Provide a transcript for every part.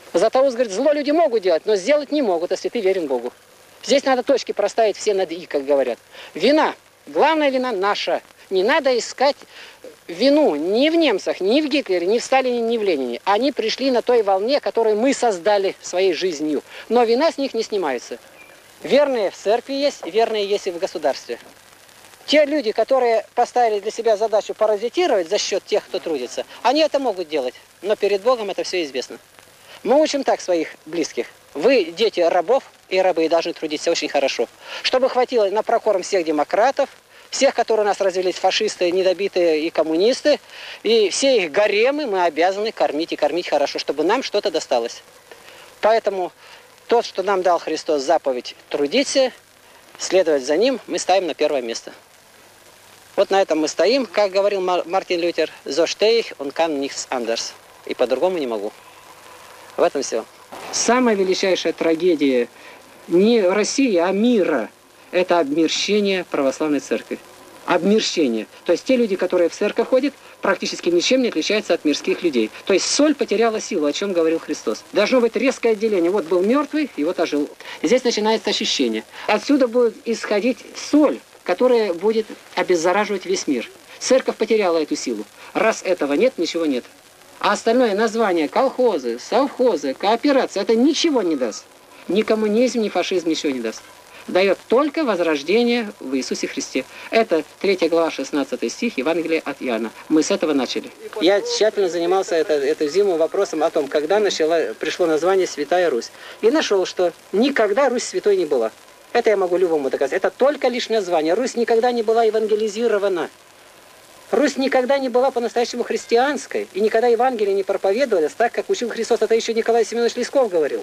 Златоуст говорит, зло люди могут делать, но сделать не могут, если ты верен Богу. Здесь надо точки проставить все над «и», как говорят. Вина. Главная вина наша. Не надо искать вину ни в немцах, ни в Гитлере, ни в Сталине, ни в Ленине. Они пришли на той волне, которую мы создали своей жизнью. Но вина с них не снимается. Верные в церкви есть, верные есть и в государстве. Те люди, которые поставили для себя задачу паразитировать за счет тех, кто трудится, они это могут делать. Но перед Богом это все известно. Мы учим так своих близких. Вы дети рабов, и рабы должны трудиться очень хорошо. Чтобы хватило на прокорм всех демократов, всех, которые у нас развелись, фашисты, недобитые и коммунисты, и все их гаремы мы обязаны кормить и кормить хорошо, чтобы нам что-то досталось. Поэтому то, что нам дал Христос заповедь трудиться, следовать за Ним, мы ставим на первое место. Вот на этом мы стоим, как говорил Мартин Лютер, «So stehe ich und kann nichts anders». И по-другому не могу. В этом все. Самая величайшая трагедия не России, а мира – это обмерщение православной церкви. Обмерщение. То есть те люди, которые в церковь ходят, практически ничем не отличаются от мирских людей. То есть соль потеряла силу, о чем говорил Христос. Должно быть резкое отделение. Вот был мертвый, и вот ожил. Здесь начинается ощущение. Отсюда будет исходить соль, которая будет обеззараживать весь мир. Церковь потеряла эту силу. Раз этого нет, ничего нет. А остальное название колхозы, совхозы, кооперация, это ничего не даст. Ни коммунизм, ни фашизм ничего не даст. Дает только возрождение в Иисусе Христе. Это 3 глава, 16 стих Евангелия от Иоанна. Мы с этого начали. Я тщательно занимался эту зиму вопросом о том, когда пришло название Святая Русь. И нашел, что никогда Русь святой не была. Это я могу любому доказать. Это только лишь название. Русь никогда не была евангелизирована. Русь никогда не была по-настоящему христианской, и никогда Евангелие не проповедовалось так, как учил Христос. Это еще Николай Семенович Лесков говорил.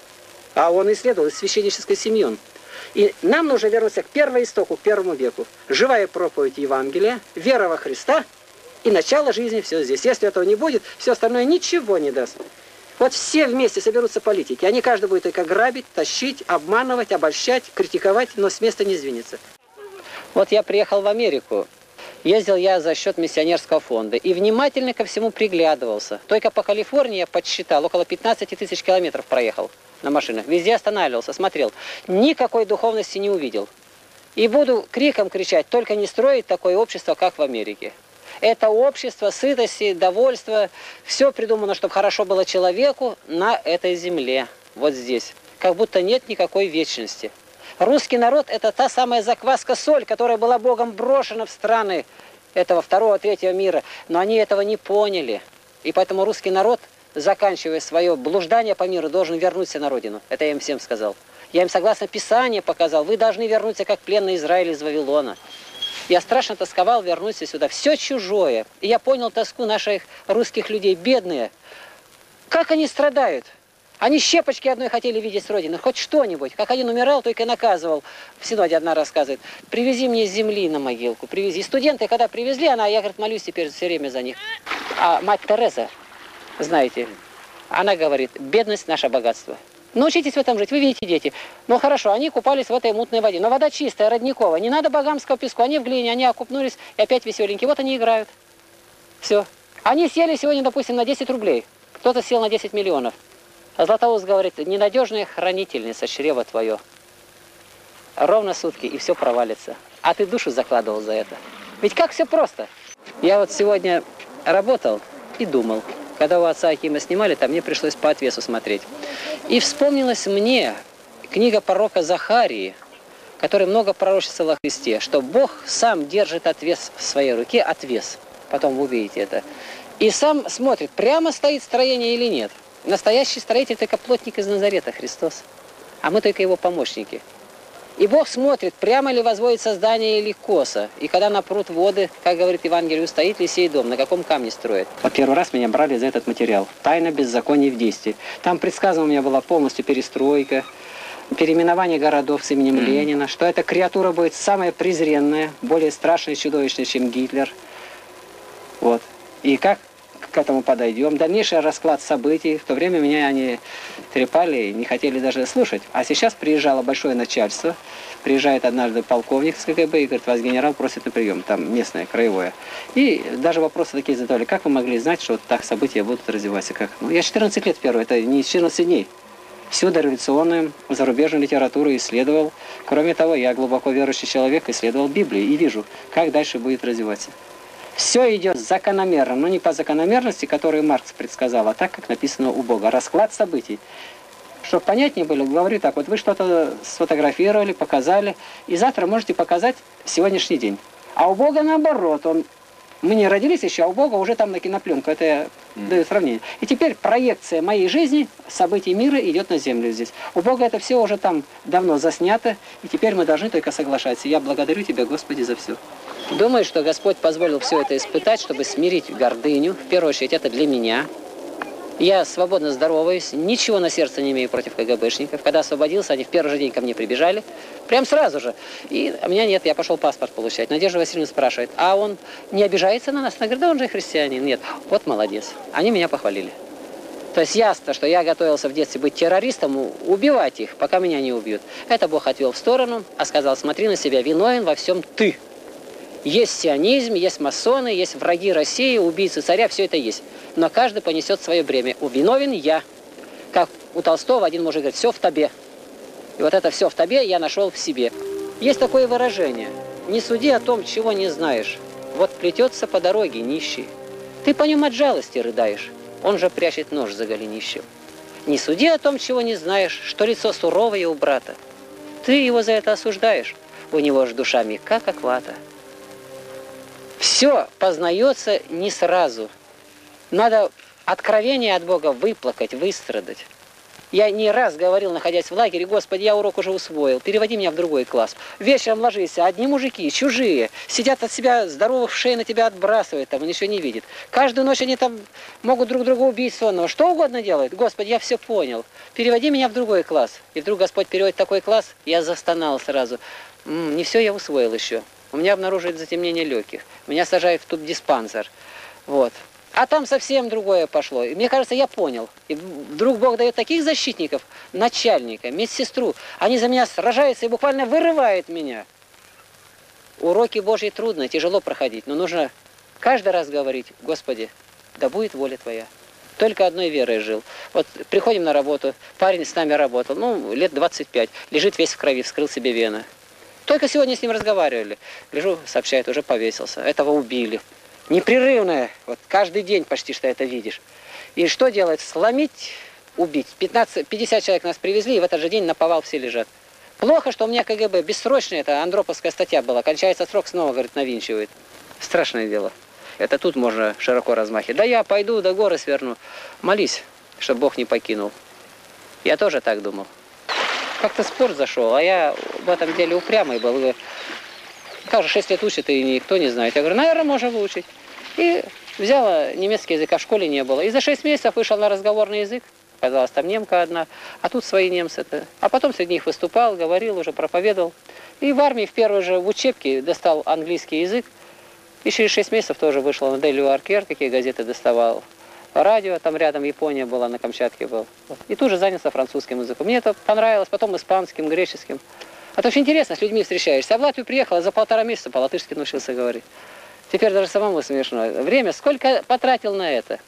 А он исследовал из священнической семьи. И нам нужно вернуться к первоистоку, к первому веку. Живая проповедь Евангелия, вера во Христа и начало жизни все здесь. Если этого не будет, все остальное ничего не даст. Вот все вместе соберутся политики. Они каждый будет только грабить, тащить, обманывать, обольщать, критиковать, но с места не сдвинется. Вот я приехал в Америку. Ездил я за счет миссионерского фонда и внимательно ко всему приглядывался. Только по Калифорнии я подсчитал, около 15 тысяч километров проехал на машинах. Везде останавливался, смотрел. Никакой духовности не увидел. И буду криком кричать, только не строить такое общество, как в Америке. Это общество сытости, довольства. Все придумано, чтобы хорошо было человеку на этой земле. Вот здесь. Как будто нет никакой вечности. Русский народ – это та самая закваска-соль, которая была Богом брошена в страны этого второго, третьего мира. Но они этого не поняли. И поэтому русский народ, заканчивая свое блуждание по миру, должен вернуться на родину. Это я им всем сказал. Я им согласно Писанию показал. Вы должны вернуться, как пленный Израиль из Вавилона. Я страшно тосковал вернуться сюда. Все чужое. И я понял тоску наших русских людей, бедные. Как они страдают. Они щепочки одной хотели видеть с родины, хоть что-нибудь. Как один умирал, только и наказывал. В Синоде одна рассказывает. Привези мне земли на могилку, привези. И студенты, когда привезли, я, говорит, молюсь теперь все время за них. А мать Тереза, знаете, она говорит, бедность наше богатство. Научитесь в этом жить, вы видите, дети. Ну хорошо, они купались в этой мутной воде. Но вода чистая, родниковая. Не надо богамского песку, они в глине, они окупнулись и опять веселенькие. Вот они играют. Все. Они сели сегодня, допустим, на 10 рублей. Кто-то сел на 10 миллионов. А Златоуст говорит, ненадежная хранительница чрева твое. Ровно сутки, и все провалится. А ты душу закладывал за это. Ведь как все просто. Я вот сегодня работал и думал. Когда у отца Акима снимали, там мне пришлось по отвесу смотреть. И вспомнилась мне книга пророка Захарии, который много пророчествовал о Христе, что Бог сам держит отвес в своей руке, отвес. Потом вы увидите это. И сам смотрит, прямо стоит строение или нет. Настоящий строитель только плотник из Назарета, Христос. А мы только его помощники. И Бог смотрит, прямо ли возводится здание или косо. И когда напрут воды, как говорит Евангелие, устоит ли сей дом, на каком камне строят. Вот первый раз меня брали за этот материал. Тайна беззакония в действии. Там предсказано у меня была полностью перестройка, переименование городов с именем Ленина, что эта креатура будет самая презренная, более страшная и чудовищная, чем Гитлер. Вот. И как к этому подойдем. Дальнейший расклад событий. В то время меня они трепали и не хотели даже слушать. А сейчас приезжало большое начальство. Приезжает однажды полковник с КГБ и говорит, вас генерал просит на прием. Там местное, краевое. И даже вопросы такие задавали. Как вы могли знать, что вот так события будут развиваться? Как? Ну, я 14 лет первый, это не 14 дней. Всю дореволюционную зарубежную литературу исследовал. Кроме того, я глубоко верующий человек, исследовал Библию и вижу, как дальше будет развиваться. Все идет закономерно, но не по закономерности, которую Маркс предсказал, а так, как написано у Бога. Расклад событий. Чтобы понятнее было, говорю так, вот вы что-то сфотографировали, показали, и завтра можете показать сегодняшний день. А у Бога наоборот, мы не родились еще, а у Бога уже там на кинопленку, это я даю сравнение. И теперь проекция моей жизни, событий мира идет на землю здесь. У Бога это все уже там давно заснято, и теперь мы должны только соглашаться. Я благодарю Тебя, Господи, за все. Думаю, что Господь позволил все это испытать, чтобы смирить гордыню. В первую очередь, это для меня. Я свободно здороваюсь, ничего на сердце не имею против КГБшников. Когда освободился, они в первый же день ко мне прибежали. Прям сразу же. И у меня нет, я пошел паспорт получать. Надежда Васильевна спрашивает, а он не обижается на нас? Она говорит, да он же христианин. Нет, вот молодец. Они меня похвалили. То есть ясно, что я готовился в детстве быть террористом, убивать их, пока меня не убьют. Это Бог отвел в сторону, а сказал, смотри на себя, виновен во всем ты. Есть сионизм, есть масоны, есть враги России, убийцы царя, все это есть. Но каждый понесет свое бремя. Виновен я. Как у Толстого один мужик говорит, все в тебе. И вот это все в тебе я нашел в себе. Есть такое выражение. Не суди о том, чего не знаешь. Вот плетется по дороге нищий. Ты по нем от жалости рыдаешь. Он же прячет нож за голенищем. Не суди о том, чего не знаешь, что лицо суровое у брата. Ты его за это осуждаешь. У него же душа мягка, как вата. Все познается не сразу. Надо откровение от Бога выплакать, выстрадать. Я не раз говорил, находясь в лагере, Господи, я урок уже усвоил, переводи меня в другой класс. Вечером ложись, одни мужики, чужие, сидят от себя здоровых шеи на тебя отбрасывают, там, он еще не видит. Каждую ночь они там могут друг друга убить сонного, что угодно делают. Господи, я все понял, переводи меня в другой класс. И вдруг Господь переводит в такой класс, я застонал сразу. Не все я усвоил еще. У меня обнаруживают затемнение легких. Меня сажают в тубдиспансер. Вот. А там совсем другое пошло. И мне кажется, я понял. И вдруг Бог дает таких защитников, начальника, медсестру. Они за меня сражаются и буквально вырывают меня. Уроки Божьи трудно, тяжело проходить. Но нужно каждый раз говорить, Господи, да будет воля Твоя. Только одной верой жил. Вот приходим на работу, парень с нами работал, лет 25, лежит весь в крови, вскрыл себе вены. Только сегодня с ним разговаривали. Гляжу, сообщает, уже повесился. Этого убили. Непрерывное. Вот каждый день почти что это видишь. И что делать? Сломить, убить. 50 человек нас привезли, и в этот же день наповал все лежат. Плохо, что у меня КГБ. Бессрочная, это андроповская статья была. Кончается срок, снова, говорит, навинчивает. Страшное дело. Это тут можно широко размахивать. Да я пойду до горы сверну. Молись, чтобы Бог не покинул. Я тоже так думал. Как-то спор зашел, а я в этом деле упрямый был. Как же 6 лет учат, и никто не знает. Я говорю, наверное, можно выучить. И взяла немецкий язык, а в школе не было. И за 6 месяцев вышел на разговорный язык. Казалось, там немка одна, а тут свои немцы-то. А потом среди них выступал, говорил, уже проповедовал. И в армии в первой же в учебке достал английский язык. И через 6 месяцев тоже вышел на Daily Worker, какие газеты доставал. Радио, там рядом Япония была, на Камчатке был. И тут же занялся французским языком. Мне это понравилось, потом испанским, греческим. Это очень интересно, с людьми встречаешься. А в Латвию приехала, за 1,5 месяца по-латышски научился говорить. Теперь даже самому смешно. Время, сколько потратил на это?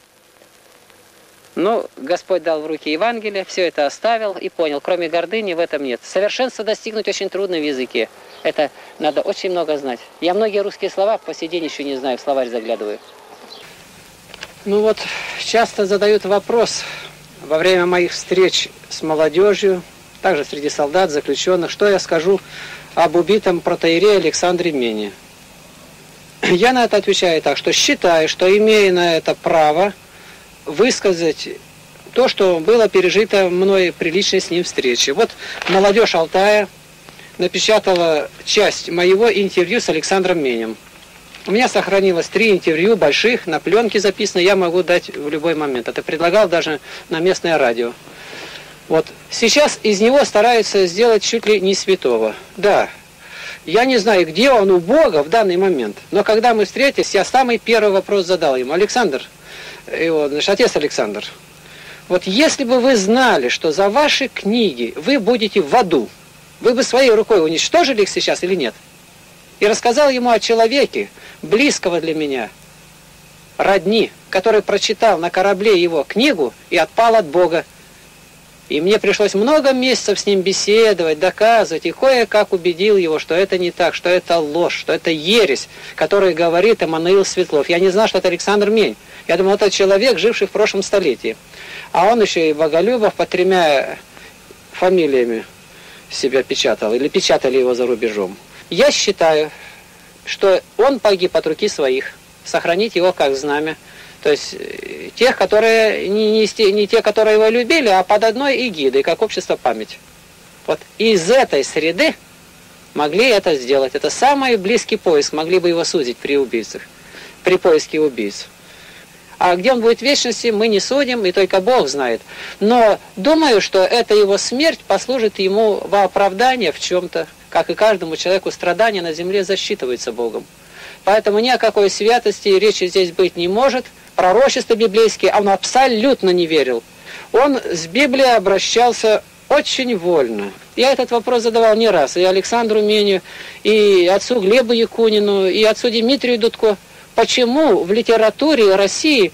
Господь дал в руки Евангелие, все это оставил и понял, кроме гордыни в этом нет. Совершенство достигнуть очень трудно в языке. Это надо очень много знать. Я многие русские слова по сей день еще не знаю, в словарь заглядываю. Часто задают вопрос во время моих встреч с молодежью, также среди солдат, заключенных, что я скажу об убитом протоиерее Александре Мене. Я на это отвечаю так, что считаю, что имею на это право высказать то, что было пережито мной при личной с ним встрече. Вот молодежь Алтая напечатала часть моего интервью с Александром Менем. У меня сохранилось 3 интервью больших, на пленке записано, я могу дать в любой момент. Это предлагал даже на местное радио. Вот. Сейчас из него стараются сделать чуть ли не святого. Да, я не знаю, где он у Бога в данный момент, но когда мы встретились, я самый первый вопрос задал ему. Александр, его, значит, отец Александр, вот если бы вы знали, что за ваши книги вы будете в аду, вы бы своей рукой уничтожили их сейчас или нет? И рассказал ему о человеке, близкого для меня, родни, который прочитал на корабле его книгу и отпал от Бога. И мне пришлось много месяцев с ним беседовать, доказывать, и кое-как убедил его, что это не так, что это ложь, что это ересь, которую говорит Эммануил Светлов. Я не знал, что это Александр Мень. Я думал, это человек, живший в прошлом столетии. А он еще и Боголюбов под 3 фамилиями себя печатал, или печатали его за рубежом. Я считаю, что он погиб от руки своих, сохранить его как знамя. То есть тех, которые не те, которые его любили, а под одной эгидой, как общество память. Вот из этой среды могли это сделать. Это самый близкий поиск, могли бы его судить при убийцах, при поиске убийц. А где он будет в вечности, мы не судим, и только Бог знает. Но думаю, что эта его смерть послужит ему во оправдание в чем-то, как и каждому человеку страдания на земле засчитывается Богом. Поэтому ни о какой святости речи здесь быть не может. Пророчества библейские он абсолютно не верил. Он с Библией обращался очень вольно. Я этот вопрос задавал не раз и Александру Меню, и отцу Глебу Якунину, и отцу Дмитрию Дудко. Почему в литературе России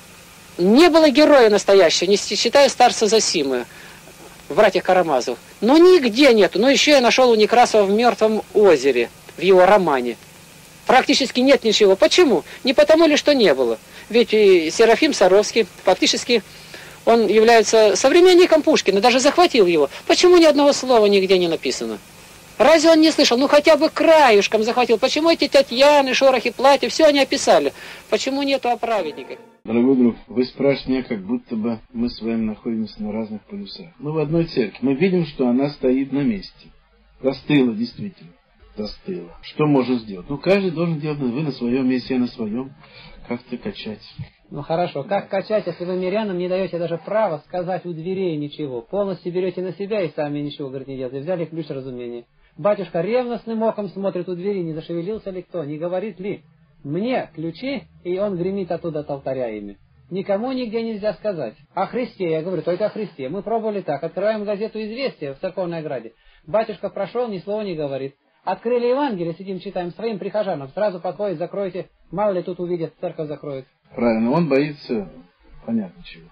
не было героя настоящего, не считая старца Зосимы, в «Братьях Карамазовых»? Но нигде нету. Но еще я нашел у Некрасова в «Мертвом озере», в его романе. Практически нет ничего. Почему? Не потому ли, что не было. Ведь и Серафим Саровский, фактически, он является современником Пушкина, даже захватил его. Почему ни одного слова нигде не написано? Разве он не слышал? Ну хотя бы краешком захватил. Почему эти Татьяны, шорохи, платья, все они описали? Почему нету о праведниках? Дорогой друг, вы спрашиваете меня, как будто бы мы с вами находимся на разных полюсах. Мы в одной церкви. Мы видим, что она стоит на месте. Застыла, действительно. Застыла. Что можно сделать? Ну, каждый должен делать, вы на своем месте, я на своем. Как-то качать. Ну хорошо, как качать, если вы мирянам не даете даже права сказать у дверей ничего? Полностью берете на себя и сами ничего, говорит, не делаете. Взяли ключ разумения. Батюшка ревностным оком смотрит у двери, не зашевелился ли кто, не говорит ли мне ключи, и он гремит оттуда от алтаря ими. Никому нигде нельзя сказать. О Христе, я говорю, только о Христе. Мы пробовали так, открываем газету «Известия» в Церковной ограде. Батюшка прошел, ни слова не говорит. Открыли Евангелие, сидим, читаем своим прихожанам. Сразу подходит, закройте, мало ли тут увидят, церковь закроет. Правильно, он боится, понятно чего.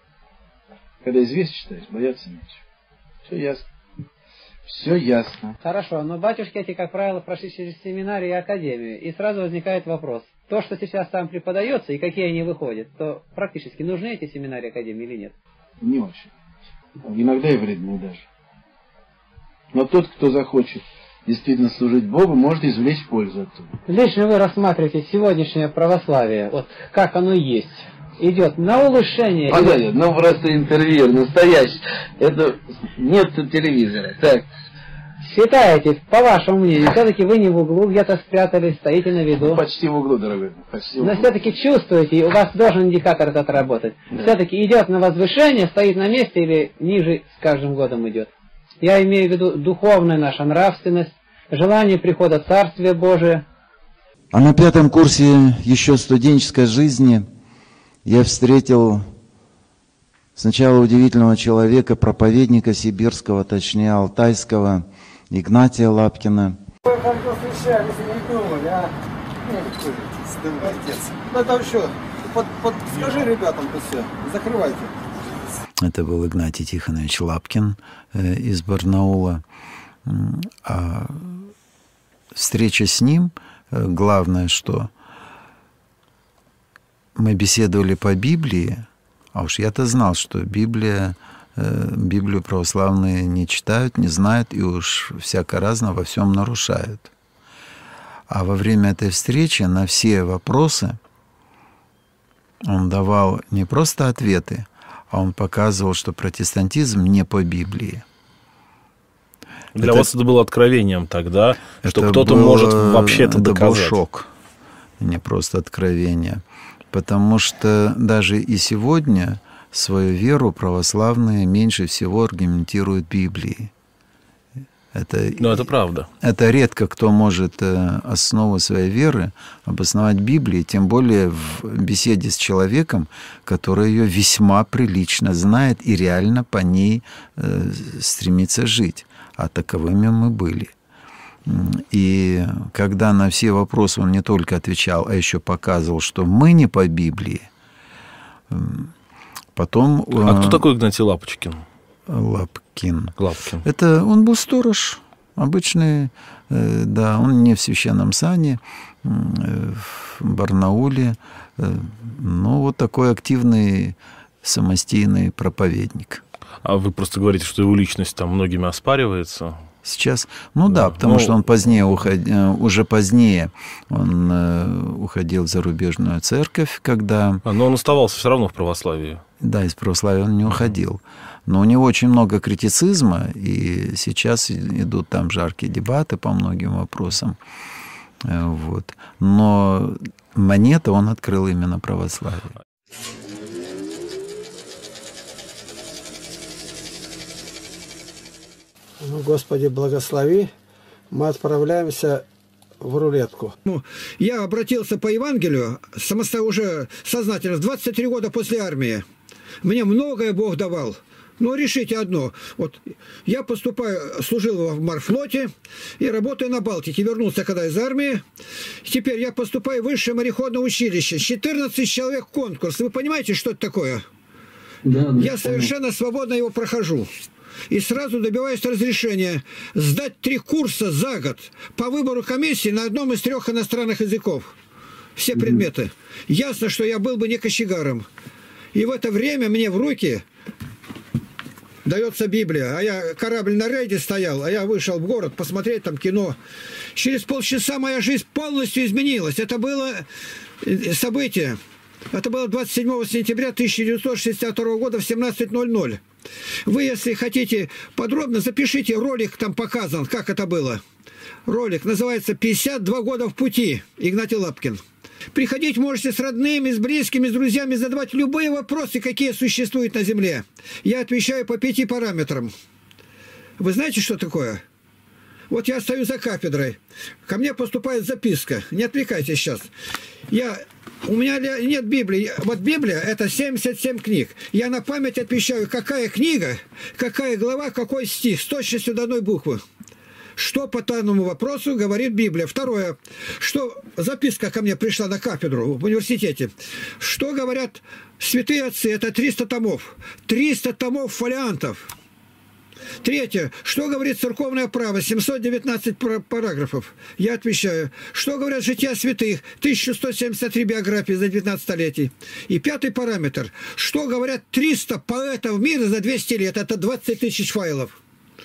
Когда известие читаешь, бояться нечего. Все ясно. Все ясно. Хорошо, но батюшки эти, как правило, прошли через семинарии и академию. И сразу возникает вопрос. То, что сейчас там преподается и какие они выходят, то практически нужны эти семинарии и академии или нет? Не очень. Иногда и вредны даже. Но тот, кто захочет действительно служить Богу, может извлечь пользу оттуда. Лично вы рассматриваете сегодняшнее православие, вот как оно есть, идет на улучшение. Погоди, ну просто интервью, настоящий. Это нет телевизора. Так. Считаете, по вашему мнению, все-таки вы не в углу где-то спрятались, стоите на виду? Ну, почти в углу, дорогой. Почти в углу. Но все-таки чувствуете, у вас должен индикатор этот работать. Да. Все-таки идет на возвышение, стоит на месте или ниже с каждым годом идет? Я имею в виду духовная наша нравственность, желание прихода Царствия Божия. А на 5-м курсе еще студенческой жизни я встретил сначала удивительного человека, проповедника сибирского, точнее алтайского, Игнатия Лапкина. Вы хорошо встречались и не думали, а? Ну там что, скажи ребятам-то все, закрывайте. Это был Игнатий Тихонович Лапкин из Барнаула. А встреча с ним, главное, что мы беседовали по Библии, а уж я-то знал, что Библию православные не читают, не знают и уж всяко разно во всем нарушают. А во время этой встречи на все вопросы он давал не просто ответы, а он показывал, что протестантизм не по Библии. Для вас это было откровением тогда, что кто-то может вообще это доказать. Это был шок, не просто откровение. Потому что даже и сегодня свою веру православные меньше всего аргументируют Библией. Это правда. Это редко кто может основу своей веры обосновать Библией, тем более в беседе с человеком, который ее весьма прилично знает и реально по ней стремится жить. А таковыми мы были. И когда на все вопросы он не только отвечал, а еще показывал, что мы не по Библии, потом... А кто такой Игнатий Лапочкин? Лапкин. Это он был сторож, обычный, да, он не в священном сане, в Барнауле, но вот такой активный самостийный проповедник. А вы просто говорите, что его личность там многими оспаривается? Сейчас, да, потому что он уже позднее он уходил в зарубежную церковь, когда... Но он оставался все равно в православии. Да, из православия он не уходил. Но у него очень много критицизма, и сейчас идут там жаркие дебаты по многим вопросам. Вот. Но монета он открыл именно православие. Господи, благослови, мы отправляемся в рулетку. Я обратился по Евангелию уже сознательно, 23 года после армии. Мне многое Бог давал. Но решите одно. Вот я служил в морфлоте и работаю на Балтике. Вернулся когда из армии. Теперь я поступаю в высшее мореходное училище. 14 человек конкурс. Вы понимаете, что это такое? Да, я совершенно свободно его прохожу. И сразу добиваюсь разрешения сдать 3 курса за год по выбору комиссии на одном из 3 иностранных языков. Все предметы. Ясно, что я был бы не кочегаром. И в это время мне в руки дается Библия. А я корабль на рейде стоял, а я вышел в город посмотреть там кино. Через полчаса моя жизнь полностью изменилась. Это было событие. Это было 27 сентября 1962 года в 17:00. Вы, если хотите подробно, запишите, ролик там показан, как это было. Ролик называется «52 года в пути», Игнатий Лапкин. Приходить можете с родными, с близкими, с друзьями, задавать любые вопросы, какие существуют на Земле. Я отвечаю по 5 параметрам. Вы знаете, что такое? Вот я стою за кафедрой. Ко мне поступает записка. Не отвлекайтесь сейчас. У меня нет Библии. Вот Библия – это 77 книг. Я на память отвечаю, какая книга, какая глава, какой стих, с точностью до одной буквы. Что по данному вопросу говорит Библия. Второе. Что записка ко мне пришла на кафедру в университете. Что говорят святые отцы? Это 300 томов. 300 томов фолиантов. Третье. Что говорит церковное право? 719 параграфов. Я отвечаю. Что говорят жития святых? 1173 биографии за 19 столетий. И 5 параметр. Что говорят 300 поэтов мира за 200 лет? Это 20 тысяч файлов.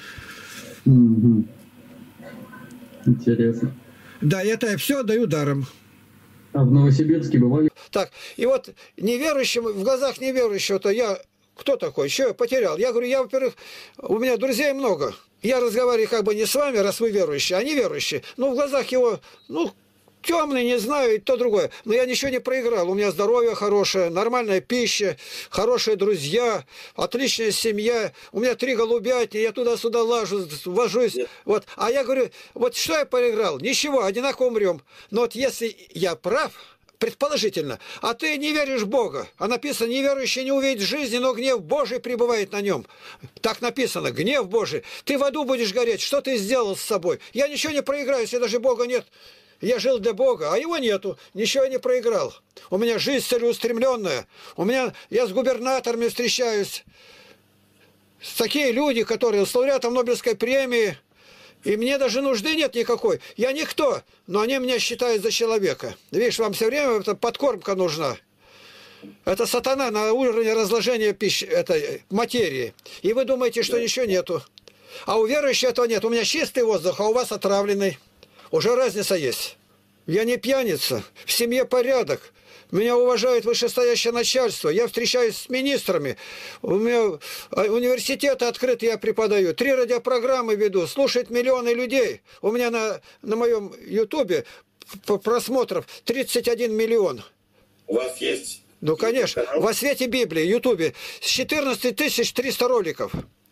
Интересно. Да, это я все даю даром. А в Новосибирске бывали? Так, и вот неверующим, в глазах неверующего-то я... Кто такой? Что я потерял? Я говорю, во-первых, у меня друзей много. Я разговариваю как бы не с вами, раз вы верующие, а не верующие. Ну, в глазах его, темный, не знаю, и то другое. Но я ничего не проиграл. У меня здоровье хорошее, нормальная пища, хорошие друзья, отличная семья. У меня 3 голубятни, я туда-сюда лажу, вожусь. Вот. А я говорю, вот что я проиграл? Ничего, одинаково умрем. Но вот если я прав... Предположительно. А ты не веришь в Бога. А написано, неверующий не увидит жизни, но гнев Божий пребывает на нем. Так написано, гнев Божий. Ты в аду будешь гореть. Что ты сделал с собой? Я ничего не проиграю, если даже Бога нет. Я жил для Бога, а его нету. Ничего я не проиграл. У меня жизнь целеустремленная. Я с губернаторами встречаюсь. Такие люди, которые с лауреатом Нобелевской премии. И мне даже нужды нет никакой. Я никто, но они меня считают за человека. Видишь, вам все время эта подкормка нужна. Это сатана на уровне разложения пищи, материи. И вы думаете, что ничего нету. А у верующих этого нет. У меня чистый воздух, а у вас отравленный. Уже разница есть. Я не пьяница. В семье порядок. Меня уважает вышестоящее начальство. Я встречаюсь с министрами. У меня университеты открыты, я преподаю. 3 радиопрограммы веду. Слушают миллионы людей. У меня на моем ютубе просмотров 31 миллион. У вас есть? Ну, конечно. Во свете Библии, ютубе. 14 300 роликов.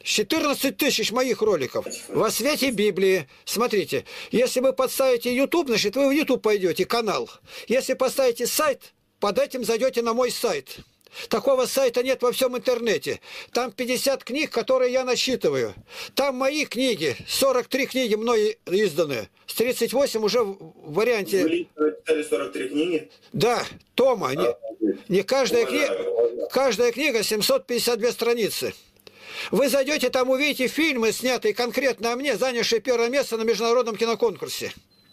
14 тысяч моих роликов во свете Библии. Смотрите, если вы подставите YouTube, значит, вы в YouTube пойдете, канал. Если поставите сайт, под этим зайдете на мой сайт. Такого сайта нет во всем интернете. Там 50 книг, которые я насчитываю. Там мои книги, 43 книги мной изданы. С 38 уже в варианте... Вы читали 43 книги? Да, тома. Не каждая книга... Каждая книга 752 страницы. Вы зайдете, там увидите фильмы, снятые конкретно о мне, занявшие первое место на международном киноконкурсе.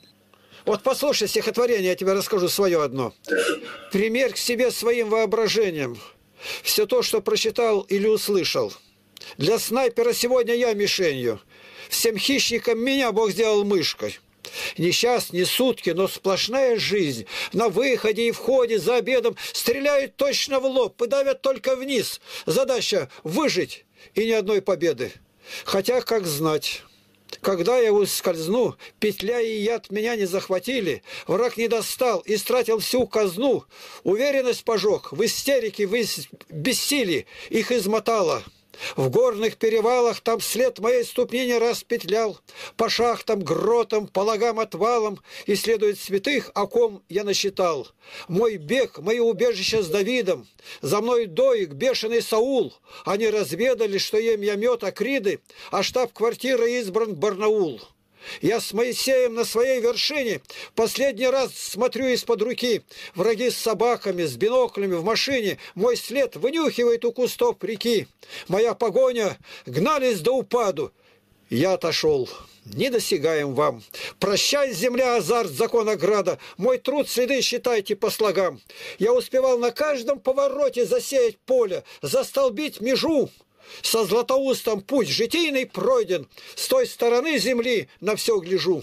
Вот послушай стихотворение, я тебе расскажу свое одно. «Примерь к себе своим воображением все то, что прочитал или услышал. Для снайпера сегодня я мишенью. Всем хищникам меня Бог сделал мышкой. Ни час, ни сутки, но сплошная жизнь. На выходе и входе, за обедом стреляют точно в лоб и давят только вниз. Задача – выжить и ни одной победы. Хотя, как знать... Когда я ускользну, петля и яд меня не захватили, враг не достал, истратил всю казну, уверенность пожег, в истерике, в бессилии их измотало. В горных перевалах там след моей ступни не раз петлял, по шахтам, гротам, по лагам, отвалам исследует святых, о ком я насчитал. Мой бег, мои убежища с Давидом, за мной доик, бешеный Саул. Они разведали, что ем я мед Акриды, а штаб-квартира избран Барнаул. Я с Моисеем на своей вершине последний раз смотрю из-под руки. Враги с собаками, с биноклями в машине мой след вынюхивает у кустов реки. Моя погоня гнались до упаду. Я отошел. Недосягаем вам. Прощай, земля, азарт закона града. Мой труд следы считайте по слогам. Я успевал на каждом повороте засеять поле, застолбить межу. Со Златоустом путь житийный пройден, с той стороны земли на все гляжу.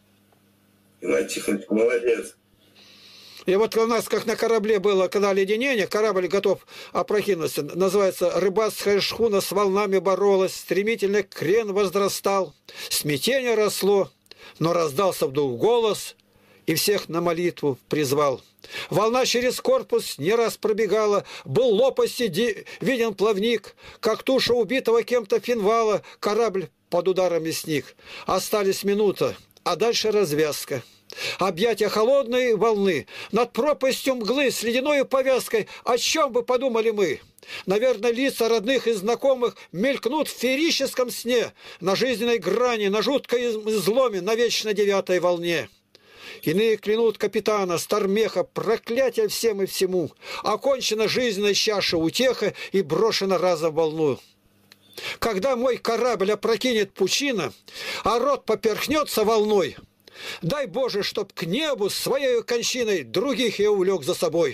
Тихонович, молодец. И вот у нас, как на корабле было, когда оледенение, корабль готов опрокинуться, называется «Рыбацкая шхуна с волнами боролась, стремительно крен возрастал, смятение росло, но раздался вдруг голос и всех на молитву призвал». Волна через корпус не раз пробегала, был лопасти виден плавник, как туша убитого кем-то финвала, корабль под ударами сник. Остались минута, а дальше развязка. Объятия холодной волны, над пропастью мглы с ледяной повязкой, о чем бы подумали мы? Наверное, лица родных и знакомых мелькнут в феерическом сне, на жизненной грани, на жуткой изломе, на вечно 9-й волне. Иные клянут капитана, Стармеха, проклятие всем и всему. Окончена жизненная чаша утеха и брошена разом в волну. Когда мой корабль опрокинет пучина, а рот поперхнется волной, дай Боже, чтоб к небу своей кончиной других я увлек за собой.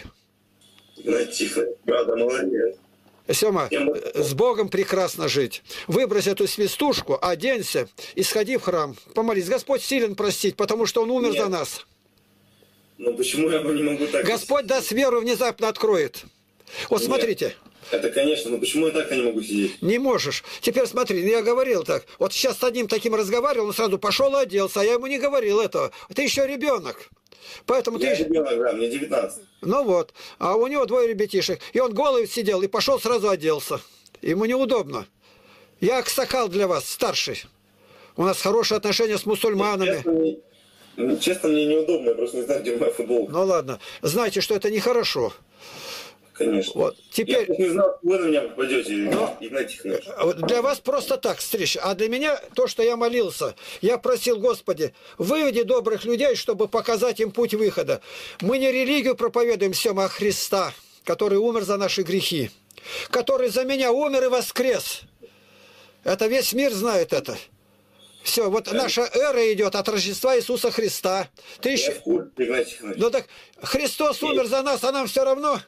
Тихо, правда, молодец. Сема, с Богом прекрасно жить. Выбрось эту свистушку, оденься и сходи в храм. Помолись. Господь силен простить, потому что Он умер за нас. Но почему я не могу так... Господь даст веру, внезапно откроет. Вот нет, смотрите. Это, конечно, но почему я так-то не могу сидеть? Не можешь. Теперь смотри, я говорил так. Вот сейчас с одним таким разговаривал, он сразу пошел и оделся, а я ему не говорил этого. Ты еще ребенок. Поэтому я ребенок, да, мне 19. Ну вот, а у него 2 ребятишек. И он голый сидел и пошел сразу оделся. Ему неудобно. Я аксакал для вас, старший. У нас хорошие отношения с мусульманами. Честно, мне неудобно, я просто не знаю, где моя футболка. Ну ладно, знайте, что это нехорошо. Конечно. Вот. Теперь... Я не знал, вы на меня попадете, Игнатий Тихонович. Для вас просто так встреча. А для меня то, что я молился. Я просил, Господи, выведи добрых людей, чтобы показать им путь выхода. Мы не религию проповедуем, Сема, а Христа, который умер за наши грехи. Который за меня умер и воскрес. Это весь мир знает это. Все, вот наша эра идет от Рождества Иисуса Христа. Ты еще... Ну так Христос умер за нас, а нам все равно...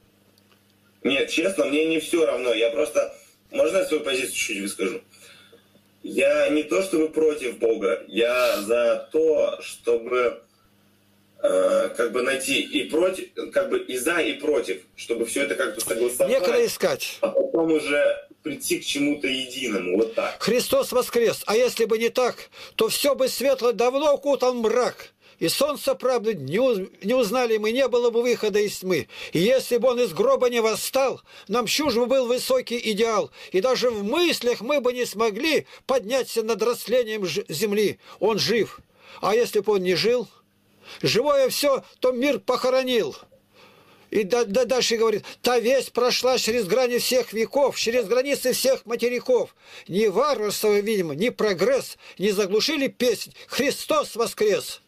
Нет, честно, мне не все равно. Я просто... Можно я свою позицию чуть-чуть выскажу? Я не то чтобы против Бога. Я за то, чтобы как бы найти и против, как бы и за, и против. Чтобы все это как-то согласовать. Некогда искать. А потом уже прийти к чему-то единому. Вот так. Христос воскрес. А если бы не так, то все бы светло давно укутал мрак. и солнца правды не узнали мы, не было бы выхода из тьмы. И если бы он из гроба не восстал, нам чужд бы был высокий идеал, и даже в мыслях мы бы не смогли подняться над растлением земли. Он жив. А если бы он не жил, живое все, то мир похоронил. И дальше говорит, та весть прошла через грани всех веков, через границы всех материков. Ни варварство, видимо, ни прогресс не заглушили песнь «Христос воскрес».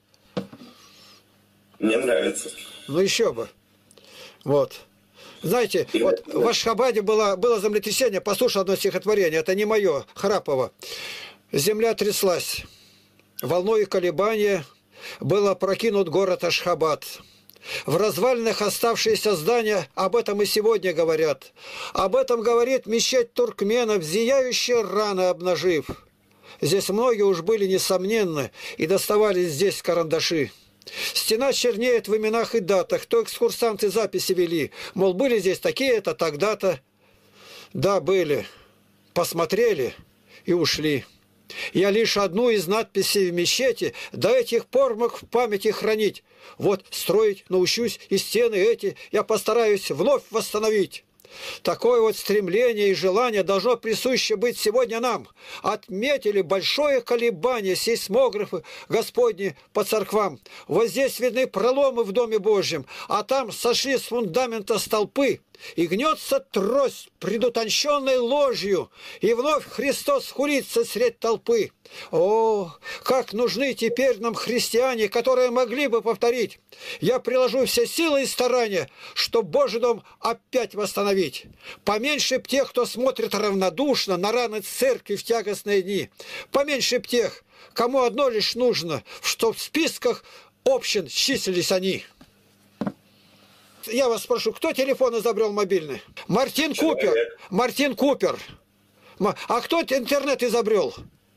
Мне нравится. Ну еще бы. Вот. Знаете, вот в Ашхабаде было землетрясение, послушал одно стихотворение, это не мое, Храпова. Земля тряслась, волной колебания был опрокинут город Ашхабад. В развалинах оставшиеся здания об этом и сегодня говорят. Об этом говорит мечеть туркменов, зияющие раны обнажив. Здесь многие уж были несомненно, и доставались здесь карандаши. Стена чернеет в именах и датах, то экскурсанты записи вели, мол, были здесь такие-то, тогда-то. Да, были. Посмотрели и ушли. Я лишь одну из надписей в мечети до этих пор мог в памяти хранить. Вот строить научусь, и стены эти я постараюсь вновь восстановить. Такое вот стремление и желание должно присуще быть сегодня нам. Отметили большое колебание сейсмографы Господни по церквам. Вот здесь видны проломы в Доме Божьем, а там сошли с фундамента столпы. И гнется трость предутонченной ложью, и вновь Христос хулится средь толпы. О, как нужны теперь нам христиане, которые могли бы повторить: я приложу все силы и старания, чтобы Божий дом опять восстановить. Поменьше б тех, кто смотрит равнодушно на раны церкви в тягостные дни. Поменьше б тех, кому одно лишь нужно, чтоб в списках общин числились они. Я вас спрошу, кто телефон изобрел мобильный? Мартин Купер. Мартин Купер. А кто интернет изобрел?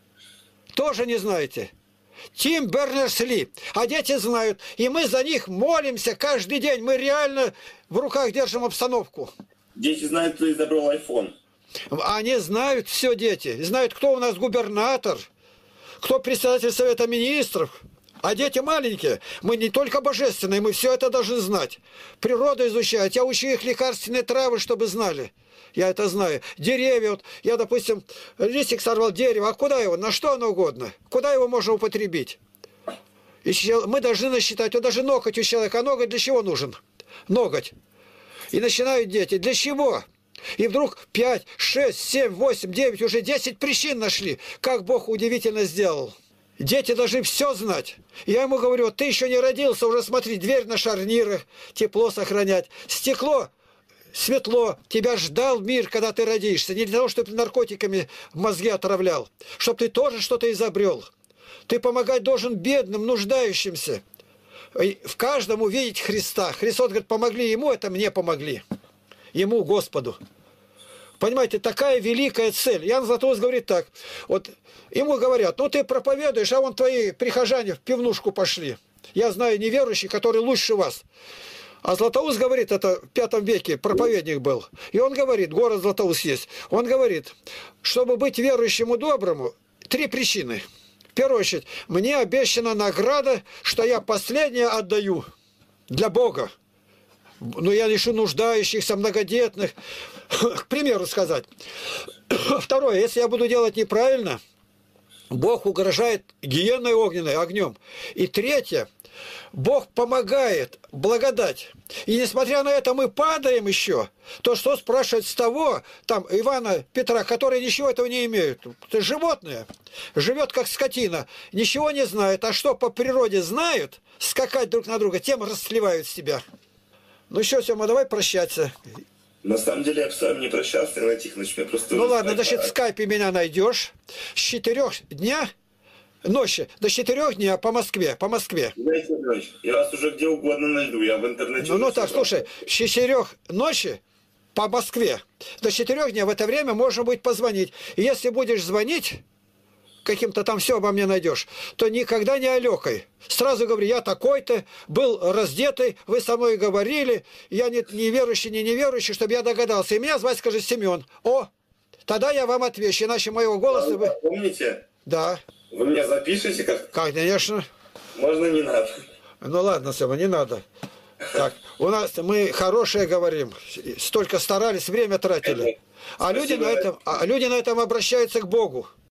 Тоже не знаете. Тим Бернерс-Ли. А дети знают. И мы за них молимся каждый день. Мы реально в руках держим обстановку. Дети знают, кто изобрел iPhone. Они знают все, дети. Знают, кто у нас губернатор, кто председатель Совета Министров. А дети маленькие, мы не только божественные, мы все это должны знать. Природу изучать, я учу их лекарственные травы, чтобы знали. Я это знаю. Деревья, вот, я, допустим, листик сорвал дерево, а куда его, на что оно угодно? Куда его можно употребить? И мы должны насчитать, вот даже ноготь у человека, а ноготь для чего нужен? Ноготь. И начинают дети, для чего? И вдруг 5, 6, 7, 8, 9, уже 10 причин нашли, как Бог удивительно сделал. Дети должны все знать. Я ему говорю, вот ты еще не родился, уже смотри, дверь на шарнирах, тепло сохранять. Стекло, светло, тебя ждал мир, когда ты родишься. Не для того, чтобы ты наркотиками мозги отравлял, чтобы ты тоже что-то изобрел. Ты помогать должен бедным, нуждающимся. В каждом увидеть Христа. Христос говорит, помогли ему, это мне помогли. Ему, Господу. Понимаете, такая великая цель. Иоанн Златоуст говорит так. Вот ему говорят, ну ты проповедуешь, а вон твои прихожане в пивнушку пошли. Я знаю неверующих, которые лучше вас. А Златоуст говорит, это в V веке проповедник был. И он говорит, город Златоуст есть. Он говорит, чтобы быть верующему доброму, 3 причины. В первую очередь, мне обещана награда, что я последнее отдаю для Бога. Но я лишу нуждающихся, многодетных. К примеру сказать. Второе, если я буду делать неправильно, Бог угрожает гиенной огненной, огнем. И третье, Бог помогает, благодать. И несмотря на это мы падаем еще. То, что спрашивать с того, там, Ивана, Петра, которые ничего этого не имеют. Это животное. Живет как скотина. Ничего не знает. А что по природе знают, скакать друг на друга, тем расслевают себя. Ну что, Сема, давай прощаться. На самом деле я бы с вами не прощался, Иван Тихонович, мне просто... Ну ладно, значит, в скайпе меня найдешь. С 4 дня, ночи, до 4 дня по Москве, по Москве. Знаете, Иванович, я вас уже где угодно найду, я в интернете... Ну так, слушай, с 4 ночи по Москве до 4 дня в это время можно будет позвонить. И если будешь звонить... каким-то там все обо мне найдешь, то никогда не алекай. Сразу говори, я такой-то, был раздетый, вы со мной говорили, я не верующий, не неверующий, чтобы я догадался. И меня звать, скажи, Семен. О, тогда я вам отвечу, иначе моего голоса... Вы помните? Да. Вы меня запишете как? Конечно. Можно не надо. Ну ладно, Сема, не надо. Так, у нас мы хорошее говорим. Столько старались, время тратили. А люди на этом обращаются к Богу.